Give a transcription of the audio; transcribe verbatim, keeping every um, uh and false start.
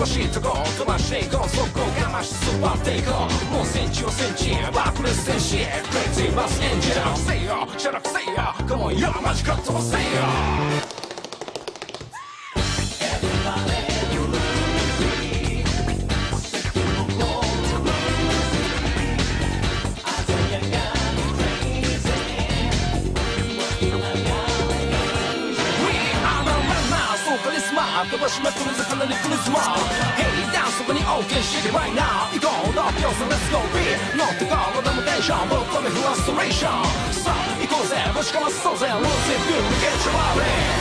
少しとこ飛ばしていこうそこ我慢して座っていこうもうセンチはセンチ爆裂戦士クレイジーバスエンジンせいよシャラクせいよカモンよマジか飛ばせよ飛ばしまくるぜかなりクリスマス Hey ダンスそこに OK して right now 行こうの秒差 Let's go B 乗ってこうのデモテンションぶっ飛びフラストレーションさあ行こうぜぶちかまそうぜ Lose it good get your body